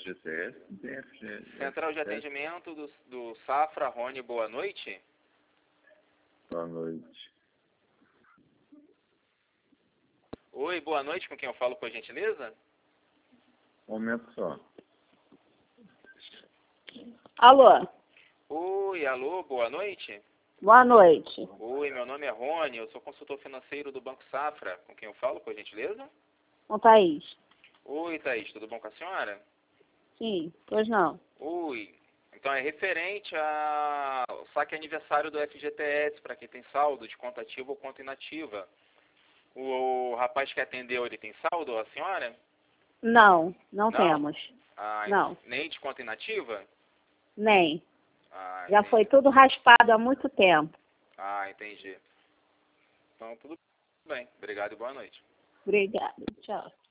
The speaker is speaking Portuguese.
FGTS, não tem FGTS. Central de atendimento do Safra, Rony, boa noite. Boa noite. Oi, boa noite, com quem eu falo, por gentileza? Um momento só. Alô? Oi, alô, boa noite. Boa noite. Oi, meu nome é Rony, eu sou consultor financeiro do Banco Safra, com quem eu falo, por gentileza? Com Thaís? Oi, Thaís, tudo bom com a senhora? Sim, pois não. Oi, então é referente ao saque aniversário do FGTS, para quem tem saldo de conta ativa ou conta inativa. O rapaz que atendeu, ele tem saldo, a senhora? Não temos. Ah, Não, nem de conta inativa? nem. Ah, Já entendi. foi tudo raspado há muito tempo. Ah, entendi. Então, tudo bem. Obrigado e boa noite. Obrigada. Tchau.